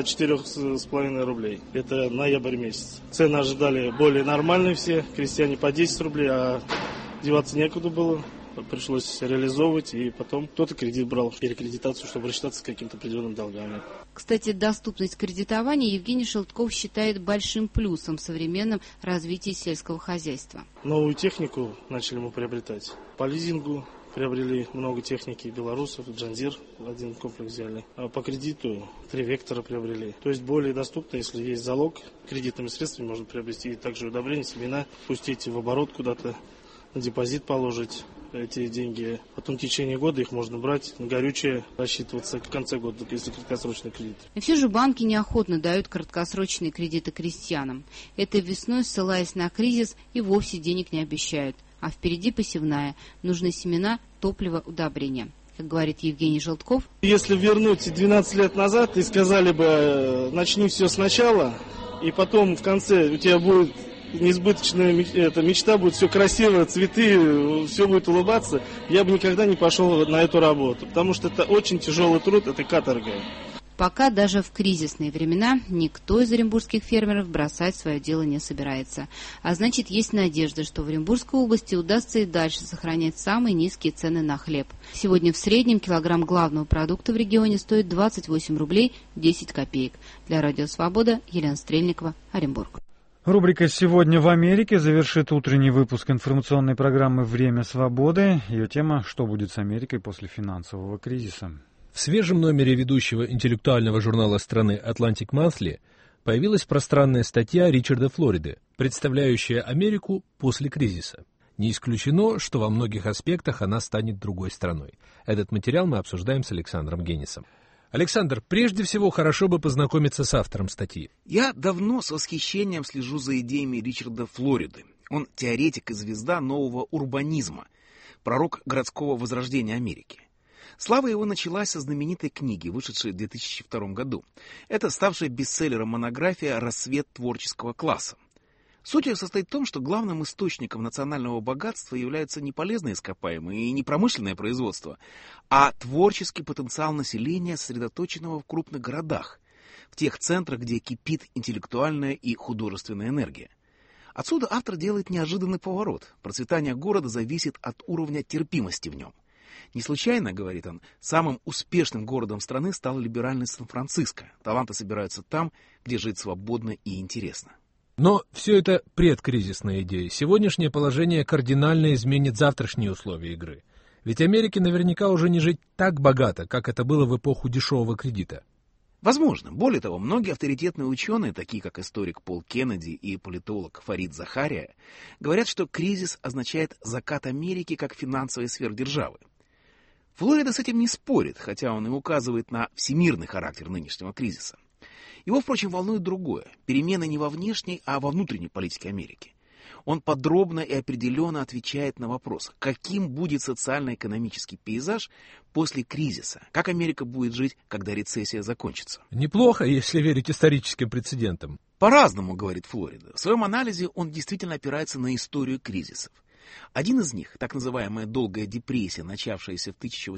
4,5 рублей. Это ноябрь месяц. Цены ожидали более нормальные все, крестьяне по 10 рублей, а деваться некуда было. Пришлось реализовывать, и потом кто-то кредит брал, перекредитацию, чтобы рассчитаться с какими-то определенными долгами. Кстати, доступность кредитования Евгений Желтков считает большим плюсом в современном развитии сельского хозяйства. Новую технику начали мы приобретать. По лизингу приобрели много техники белорусов, Джандир, один комплекс взяли. А по кредиту 3 вектора приобрели. То есть более доступно, если есть залог, кредитными средствами можно приобрести и также удобрения, семена, пустить в оборот куда-то, на депозит положить эти деньги. Потом в течение года их можно брать, на горючее рассчитываться в конце года, если краткосрочный кредит. И все же банки неохотно дают краткосрочные кредиты крестьянам. Этой весной, ссылаясь на кризис, и вовсе денег не обещают. А впереди посевная. Нужны семена, топливо, удобрения. Как говорит Евгений Желтков. Если вернуть 12 лет назад и сказали бы, начни все сначала, и потом в конце у тебя будет несбыточная мечта, будет все красиво, цветы, все будет улыбаться, я бы никогда не пошел на эту работу, потому что это очень тяжелый труд, это каторга. Пока даже в кризисные времена никто из оренбургских фермеров бросать свое дело не собирается. А значит, есть надежда, что в Оренбургской области удастся и дальше сохранять самые низкие цены на хлеб. Сегодня в среднем килограмм главного продукта в регионе стоит 28 рублей 10 копеек. Для Радио Свобода, Елена Стрельникова, Оренбург. Рубрика «Сегодня в Америке» завершит утренний выпуск информационной программы «Время свободы». Ее тема «Что будет с Америкой после финансового кризиса?». В свежем номере ведущего интеллектуального журнала страны Atlantic Monthly появилась пространная статья Ричарда Флориды, представляющая Америку после кризиса. Не исключено, что во многих аспектах она станет другой страной. Этот материал мы обсуждаем с Александром Генисом. Александр, прежде всего, хорошо бы познакомиться с автором статьи. Я давно с восхищением слежу за идеями Ричарда Флориды. Он теоретик и звезда нового урбанизма, пророк городского возрождения Америки. Слава его началась со знаменитой книги, вышедшей в 2002 году. Это ставшая бестселлером монография «Рассвет творческого класса». Суть ее состоит в том, что главным источником национального богатства являются не полезные ископаемые и не промышленное производство, а творческий потенциал населения, сосредоточенного в крупных городах, в тех центрах, где кипит интеллектуальная и художественная энергия. Отсюда автор делает неожиданный поворот. Процветание города зависит от уровня терпимости в нем. Не случайно, говорит он, самым успешным городом страны стал либеральный Сан-Франциско. Таланты собираются там, где жить свободно и интересно. Но все это предкризисная идея. Сегодняшнее положение кардинально изменит завтрашние условия игры. Ведь Америке наверняка уже не жить так богато, как это было в эпоху дешевого кредита. Возможно. Более того, многие авторитетные ученые, такие как историк Пол Кеннеди и политолог Фарид Захария, говорят, что кризис означает закат Америки как финансовой сверхдержавы. Флорида с этим не спорит, хотя он и указывает на всемирный характер нынешнего кризиса. Его, впрочем, волнует другое – перемены не во внешней, а во внутренней политике Америки. Он подробно и определенно отвечает на вопрос, каким будет социально-экономический пейзаж после кризиса, как Америка будет жить, когда рецессия закончится. Неплохо, если верить историческим прецедентам. По-разному, говорит Флорида. В своем анализе он действительно опирается на историю кризисов. Один из них, так называемая долгая депрессия, начавшаяся в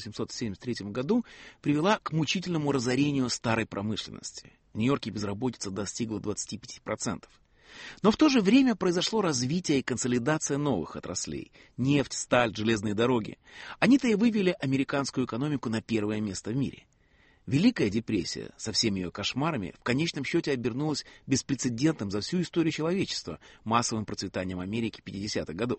1873 году, привела к мучительному разорению старой промышленности. В Нью-Йорке безработица достигла 25%. Но в то же время произошло развитие и консолидация новых отраслей – нефть, сталь, железные дороги. Они-то и вывели американскую экономику на первое место в мире. Великая депрессия со всеми ее кошмарами в конечном счете обернулась беспрецедентным за всю историю человечества массовым процветанием Америки 50-х годов.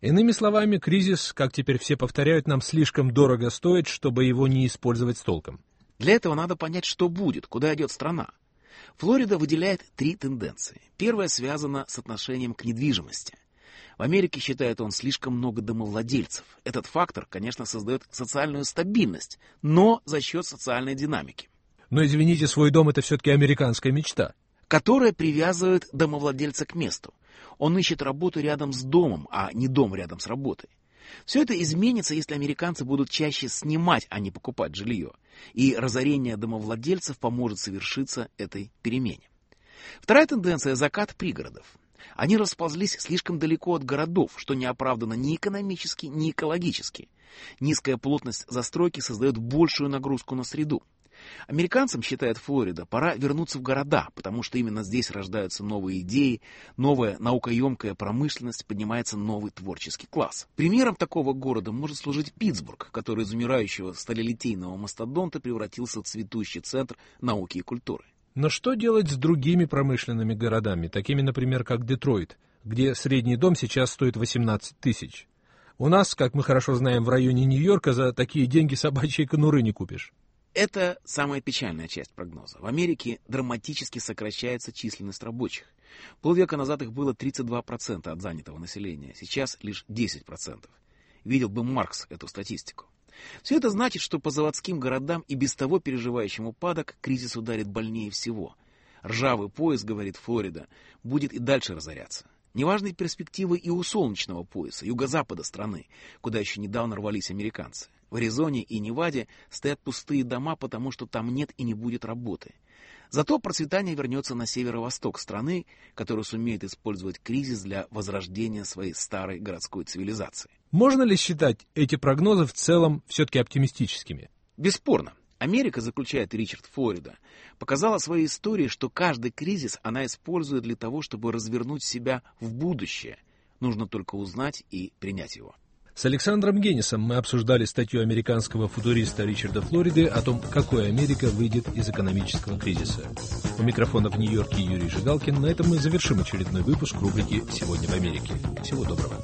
Иными словами, кризис, как теперь все повторяют, нам слишком дорого стоит, чтобы его не использовать с толком. Для этого надо понять, что будет, куда идет страна. Флорида выделяет 3 тенденции. Первая связана с отношением к недвижимости. В Америке, считает он, слишком много домовладельцев. Этот фактор, конечно, создает социальную стабильность, но за счет социальной динамики. Но, извините, свой дом — это все-таки американская мечта. Которая привязывает домовладельца к месту. Он ищет работу рядом с домом, а не дом рядом с работой. Все это изменится, если американцы будут чаще снимать, а не покупать жилье. И разорение домовладельцев поможет совершиться этой перемене. Вторая тенденция – закат пригородов. Они расползлись слишком далеко от городов, что не оправдано ни экономически, ни экологически. Низкая плотность застройки создает большую нагрузку на среду. Американцам, считает Флорида, пора вернуться в города, потому что именно здесь рождаются новые идеи, новая наукоемкая промышленность, поднимается новый творческий класс. Примером такого города может служить Питтсбург, который из умирающего сталелитейного мастодонта превратился в цветущий центр науки и культуры. Но что делать с другими промышленными городами, такими, например, как Детройт, где средний дом сейчас стоит 18 тысяч? У нас, как мы хорошо знаем, в районе Нью-Йорка за такие деньги собачьей конуры не купишь. Это самая печальная часть прогноза. В Америке драматически сокращается численность рабочих. Полвека назад их было 32% от занятого населения, сейчас лишь 10%. Видел бы Маркс эту статистику. Все это значит, что по заводским городам и без того переживающим упадок кризис ударит больнее всего. Ржавый пояс, говорит Флорида, будет и дальше разоряться. Неважны перспективы и у солнечного пояса, юго-запада страны, куда еще недавно рвались американцы. В Аризоне и Неваде стоят пустые дома, потому что там нет и не будет работы. Зато процветание вернется на северо-восток страны, которая сумеет использовать кризис для возрождения своей старой городской цивилизации. Можно ли считать эти прогнозы в целом все-таки оптимистическими? Бесспорно. Америка, заключает Ричард Флорида, показала своей историей, что каждый кризис она использует для того, чтобы развернуть себя в будущее. Нужно только узнать и принять его. С Александром Генисом мы обсуждали статью американского футуриста Ричарда Флориды о том, какой Америка выйдет из экономического кризиса. У микрофона в Нью-Йорке Юрий Жигалкин. На этом мы завершим очередной выпуск рубрики «Сегодня в Америке». Всего доброго.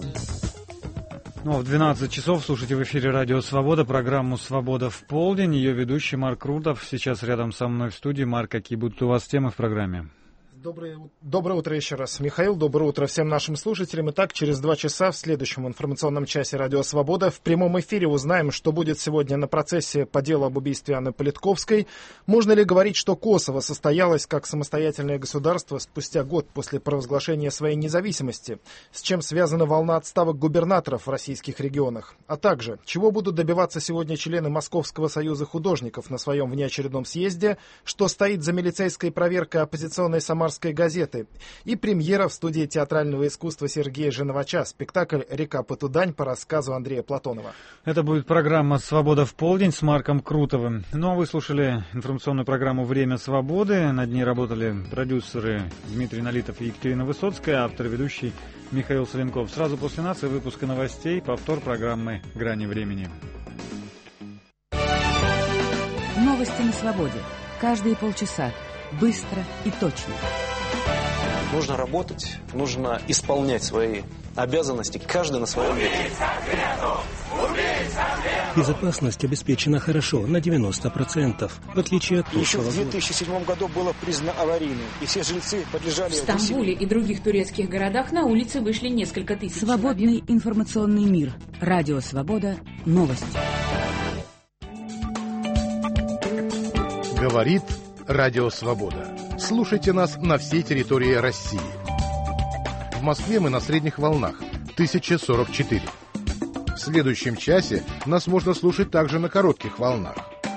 Ну а в 12 часов слушайте в эфире «Радио Свобода» программу «Свобода в полдень». Ее ведущий Марк Рутов. Сейчас рядом со мной в студии. Марк, какие будут у вас темы в программе? Доброе утро еще раз, Михаил. Доброе утро всем нашим слушателям. Итак, через 2 часа в следующем информационном часе «Радио Свобода» в прямом эфире узнаем, что будет сегодня на процессе по делу об убийстве Анны Политковской. Можно ли говорить, что Косово состоялось как самостоятельное государство спустя год после провозглашения своей независимости? С чем связана волна отставок губернаторов в российских регионах? А также, чего будут добиваться сегодня члены Московского союза художников на своем внеочередном съезде? Что стоит за милицейской проверкой оппозиционной Самарской газеты, и премьера в студии театрального искусства Сергея Женовача, спектакль «Река Потудань» по рассказу Андрея Платонова. Это будет программа «Свобода в полдень» с Марком Крутовым. Ну а вы слушали информационную программу «Время свободы». Над ней работали продюсеры Дмитрий Налитов и Екатерина Высоцкая, автор и ведущий Михаил Соленков. Сразу после нас и выпуска новостей повтор программы «Грани времени». Новости на свободе. Каждые полчаса. Быстро и точно. Нужно работать, нужно исполнять свои обязанности, каждый на своем месте. Безопасность обеспечена хорошо, на 90%, в отличие от прошлого года. Еще в 2007 году было признано аварийным, и все жильцы подлежали... В Стамбуле и других турецких городах на улице вышли несколько тысяч Свободный человек. информационный мир. Радио Свобода. Новости. Говорит Радио Свобода. Слушайте нас на всей территории России. В Москве мы на средних волнах 1044. В следующем часе нас можно слушать также на коротких волнах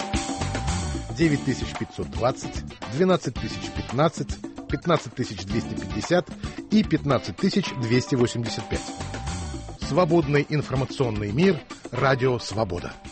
9520, 12015, 15250 и 15285. Свободный информационный мир. Радио Свобода.